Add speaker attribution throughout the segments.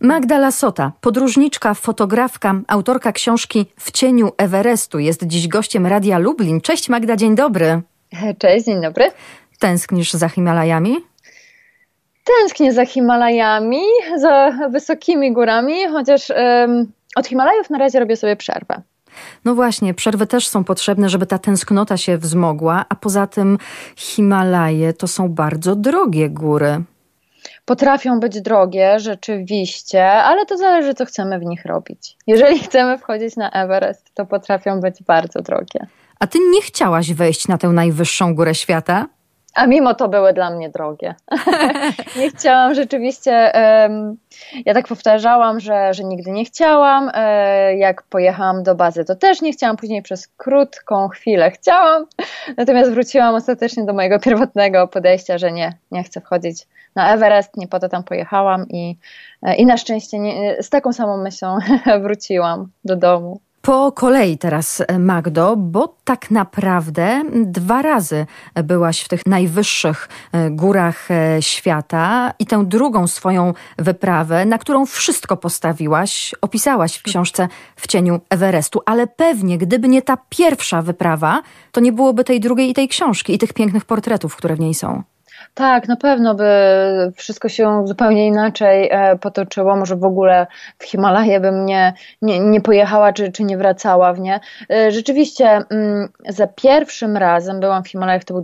Speaker 1: Magda Lassota, podróżniczka, fotografka, autorka książki W cieniu Everestu, jest dziś gościem Radia Lublin. Cześć Magda, dzień dobry.
Speaker 2: Cześć, dzień dobry.
Speaker 1: Tęsknisz za Himalajami?
Speaker 2: Tęsknię za Himalajami, za wysokimi górami, chociaż od Himalajów na razie robię sobie przerwę.
Speaker 1: No właśnie, przerwy też są potrzebne, żeby ta tęsknota się wzmogła, a poza tym Himalaje to są bardzo drogie góry.
Speaker 2: Potrafią być drogie, rzeczywiście, ale to zależy, co chcemy w nich robić. Jeżeli chcemy wchodzić na Everest, to potrafią być bardzo drogie.
Speaker 1: A ty nie chciałaś wejść na tę najwyższą górę świata?
Speaker 2: A mimo to były dla mnie drogie. Nie chciałam rzeczywiście, ja tak powtarzałam, że nigdy nie chciałam. Jak pojechałam do bazy, to też nie chciałam. Później przez krótką chwilę chciałam. Natomiast wróciłam ostatecznie do mojego pierwotnego podejścia, że nie chcę wchodzić na Everest. Nie po to tam pojechałam i na szczęście z taką samą myślą wróciłam do domu.
Speaker 1: Po kolei teraz, Magdo, bo tak naprawdę 2 razy byłaś w tych najwyższych górach świata i tę drugą swoją wyprawę, na którą wszystko postawiłaś, opisałaś w książce W cieniu Everestu, ale pewnie gdyby nie ta pierwsza wyprawa, to nie byłoby tej drugiej i tej książki i tych pięknych portretów, które w niej są.
Speaker 2: Tak, na pewno by wszystko się zupełnie inaczej potoczyło. Może w ogóle w Himalaje bym nie pojechała, czy nie wracała w nie. Rzeczywiście za pierwszym razem byłam w Himalajach, to był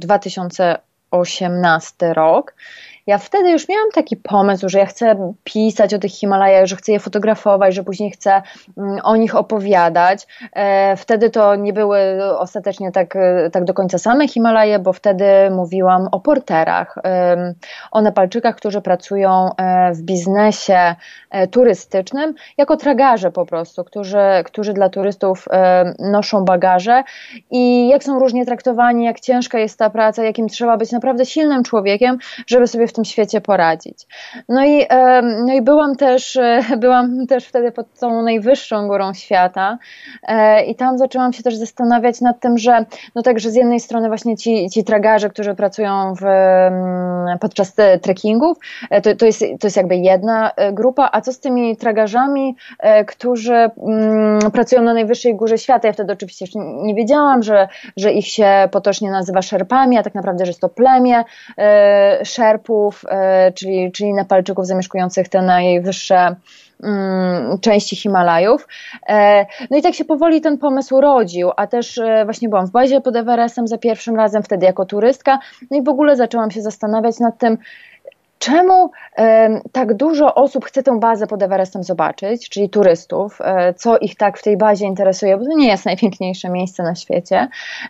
Speaker 2: 2018 rok. Ja wtedy już miałam taki pomysł, że ja chcę pisać o tych Himalajach, że chcę je fotografować, że później chcę o nich opowiadać. Wtedy to nie były ostatecznie tak do końca same Himalaje, bo wtedy mówiłam o porterach, o Nepalczykach, którzy pracują w biznesie turystycznym, jako tragarze po prostu, którzy dla turystów noszą bagaże i jak są różnie traktowani, jak ciężka jest ta praca, jakim trzeba być naprawdę silnym człowiekiem, żeby sobie w tym świecie poradzić. No i byłam też wtedy pod tą najwyższą górą świata i tam zaczęłam się też zastanawiać nad tym, że że z jednej strony właśnie ci tragarze, którzy pracują podczas trekkingów, to jest jakby jedna grupa, a co z tymi tragarzami, którzy pracują na najwyższej górze świata? Ja wtedy oczywiście jeszcze nie wiedziałam, że ich się potocznie nazywa szerpami, a tak naprawdę, że jest to plemię szerpów, czyli Nepalczyków zamieszkujących te najwyższe części Himalajów. No i tak się powoli ten pomysł rodził, a też właśnie byłam w bazie pod Everestem za pierwszym razem, wtedy jako turystka, no i w ogóle zaczęłam się zastanawiać nad tym, czemu tak dużo osób chce tę bazę pod Everestem zobaczyć, czyli turystów, co ich tak w tej bazie interesuje, bo to nie jest najpiękniejsze miejsce na świecie.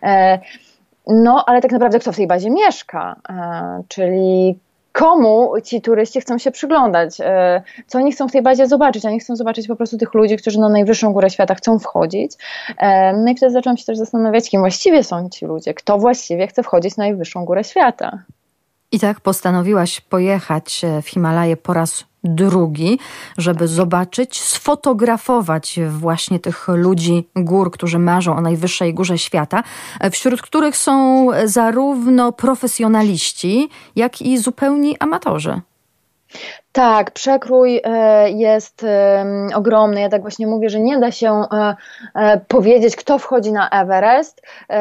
Speaker 2: No, ale tak naprawdę kto w tej bazie mieszka, czyli komu ci turyści chcą się przyglądać, co oni chcą w tej bazie zobaczyć. Oni chcą zobaczyć po prostu tych ludzi, którzy na najwyższą górę świata chcą wchodzić. No i wtedy zaczęłam się też zastanawiać, kim właściwie są ci ludzie, kto właściwie chce wchodzić na najwyższą górę świata.
Speaker 1: I tak postanowiłaś pojechać w Himalaje po raz drugi, żeby zobaczyć, sfotografować właśnie tych ludzi gór, którzy marzą o najwyższej górze świata, wśród których są zarówno profesjonaliści, jak i zupełni amatorzy.
Speaker 2: Tak, przekrój jest ogromny. Ja tak właśnie mówię, że nie da się powiedzieć, kto wchodzi na Everest.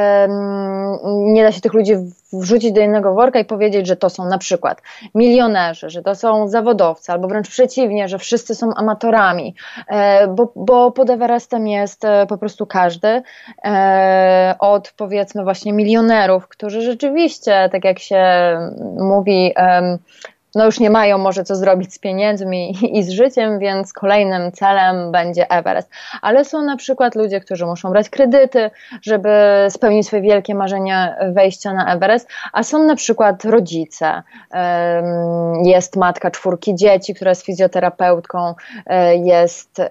Speaker 2: Nie da się tych ludzi wrzucić do jednego worka i powiedzieć, że to są na przykład milionerzy, że to są zawodowcy, albo wręcz przeciwnie, że wszyscy są amatorami, bo pod Everestem jest po prostu każdy, od powiedzmy właśnie milionerów, którzy rzeczywiście, tak jak się mówi, już nie mają może co zrobić z pieniędzmi i z życiem, więc kolejnym celem będzie Everest. Ale są na przykład ludzie, którzy muszą brać kredyty, żeby spełnić swoje wielkie marzenie wejścia na Everest, a są na przykład rodzice. Jest matka 4 dzieci, która jest fizjoterapeutką, jest,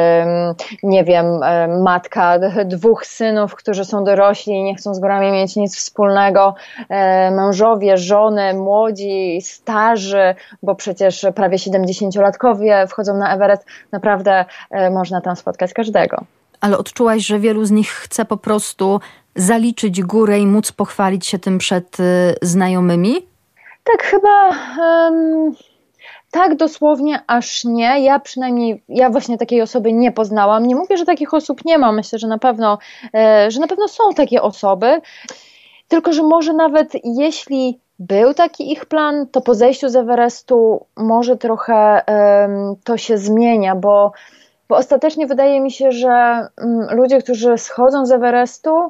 Speaker 2: matka 2 synów, którzy są dorośli i nie chcą z górami mieć nic wspólnego, mężowie, żony, młodzi, starzy, bo przecież prawie 70-latkowie wchodzą na Everest. Naprawdę można tam spotkać każdego.
Speaker 1: Ale odczułaś, że wielu z nich chce po prostu zaliczyć górę i móc pochwalić się tym przed znajomymi?
Speaker 2: Tak, chyba tak dosłownie aż nie. Ja właśnie takiej osoby nie poznałam. Nie mówię, że takich osób nie ma. Myślę, że na pewno są takie osoby. Tylko że może nawet jeśli był taki ich plan, to po zejściu z Everestu może trochę to się zmienia, bo ostatecznie wydaje mi się, że ludzie, którzy schodzą z Everestu,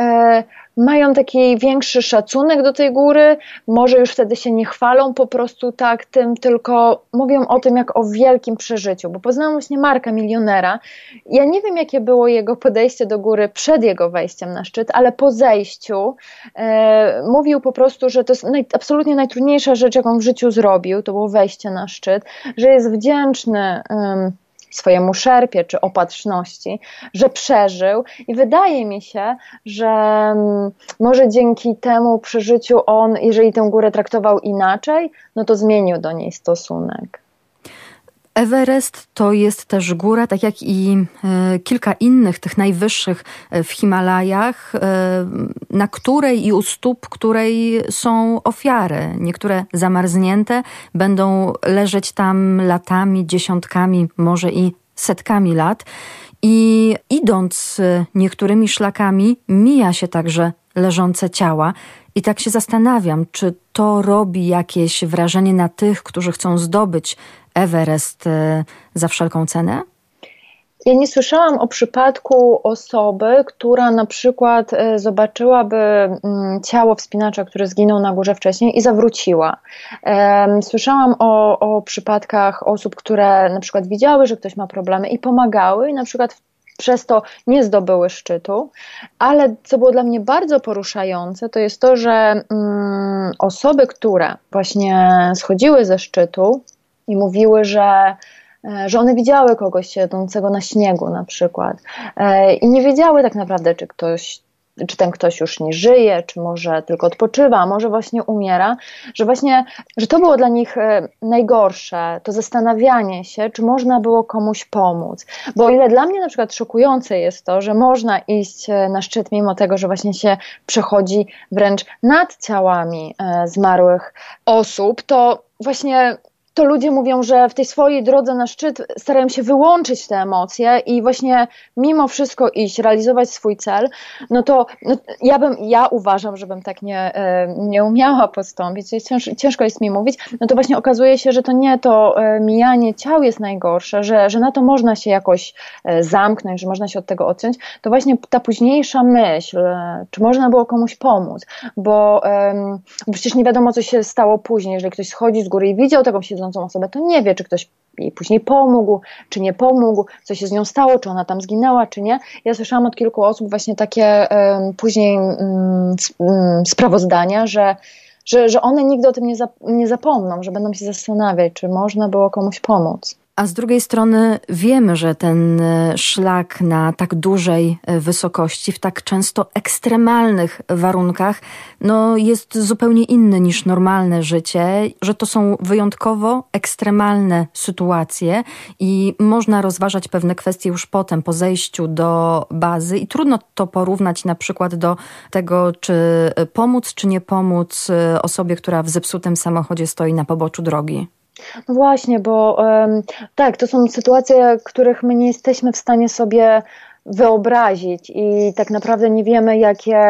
Speaker 2: mają taki większy szacunek do tej góry, może już wtedy się nie chwalą po prostu tak tym, tylko mówią o tym jak o wielkim przeżyciu, bo poznałam właśnie Marka Milionera. Ja nie wiem, jakie było jego podejście do góry przed jego wejściem na szczyt, ale po zejściu mówił po prostu, że to jest absolutnie najtrudniejsza rzecz, jaką w życiu zrobił, to było wejście na szczyt, że jest wdzięczny swojemu szerpie czy opatrzności, że przeżył i wydaje mi się, że może dzięki temu przeżyciu on, jeżeli tę górę traktował inaczej, no to zmienił do niej stosunek.
Speaker 1: Everest to jest też góra, tak jak i kilka innych, tych najwyższych w Himalajach, na której i u stóp której są ofiary. Niektóre zamarznięte będą leżeć tam latami, dziesiątkami, może i setkami lat. I idąc niektórymi szlakami mija się także leżące ciała. I tak się zastanawiam, czy to robi jakieś wrażenie na tych, którzy chcą zdobyć Everest za wszelką cenę?
Speaker 2: Ja nie słyszałam o przypadku osoby, która na przykład zobaczyłaby ciało wspinacza, który zginął na górze wcześniej i zawróciła. Słyszałam o przypadkach osób, które na przykład widziały, że ktoś ma problemy i pomagały i na przykład przez to nie zdobyły szczytu, ale co było dla mnie bardzo poruszające, to jest to, że osoby, które właśnie schodziły ze szczytu i mówiły, że one widziały kogoś siedzącego na śniegu na przykład i nie wiedziały tak naprawdę, czy ten ktoś już nie żyje, czy może tylko odpoczywa, a może właśnie umiera, że to było dla nich najgorsze, to zastanawianie się, czy można było komuś pomóc. Bo o ile dla mnie na przykład szokujące jest to, że można iść na szczyt mimo tego, że właśnie się przechodzi wręcz nad ciałami zmarłych osób, to właśnie to ludzie mówią, że w tej swojej drodze na szczyt starają się wyłączyć te emocje i właśnie mimo wszystko iść, realizować swój cel, ja uważam, żebym tak nie umiała postąpić, ciężko jest mi mówić, no to właśnie okazuje się, że to nie to mijanie ciał jest najgorsze, że na to można się jakoś zamknąć, że można się od tego odciąć, to właśnie ta późniejsza myśl, czy można było komuś pomóc, bo przecież nie wiadomo, co się stało później, jeżeli ktoś schodzi z góry i widział taką siedzącą osobę, to nie wie, czy ktoś jej później pomógł, czy nie pomógł, co się z nią stało, czy ona tam zginęła, czy nie. Ja słyszałam od kilku osób właśnie takie później sprawozdania, że one nigdy o tym nie zapomną, że będą się zastanawiać, czy można było komuś pomóc.
Speaker 1: A z drugiej strony wiemy, że ten szlak na tak dużej wysokości, w tak często ekstremalnych warunkach, jest zupełnie inny niż normalne życie, że to są wyjątkowo ekstremalne sytuacje i można rozważać pewne kwestie już potem, po zejściu do bazy i trudno to porównać na przykład do tego, czy pomóc, czy nie pomóc osobie, która w zepsutym samochodzie stoi na poboczu drogi.
Speaker 2: No właśnie, bo tak, to są sytuacje, których my nie jesteśmy w stanie sobie wyobrazić i tak naprawdę nie wiemy, jakie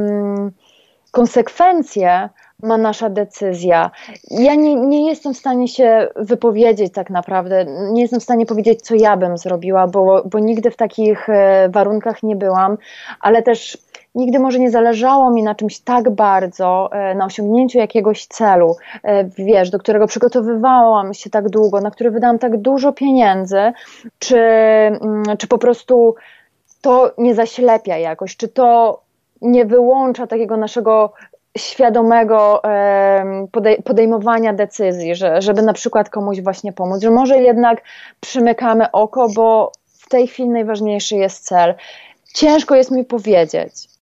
Speaker 2: konsekwencje ma nasza decyzja. Ja nie jestem w stanie się wypowiedzieć tak naprawdę, nie jestem w stanie powiedzieć, co ja bym zrobiła, bo nigdy w takich warunkach nie byłam, ale też nigdy może nie zależało mi na czymś tak bardzo, na osiągnięciu jakiegoś celu, do którego przygotowywałam się tak długo, na który wydałam tak dużo pieniędzy, czy po prostu to nie zaślepia jakoś, czy to nie wyłącza takiego naszego świadomego podejmowania decyzji, żeby na przykład komuś właśnie pomóc, że może jednak przymykamy oko, bo w tej chwili najważniejszy jest cel. Ciężko jest mi powiedzieć.